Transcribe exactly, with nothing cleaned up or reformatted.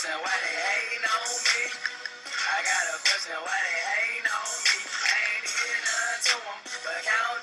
question why they hating on me. I got a question why they hating on me. I ain't did nothing to them, but count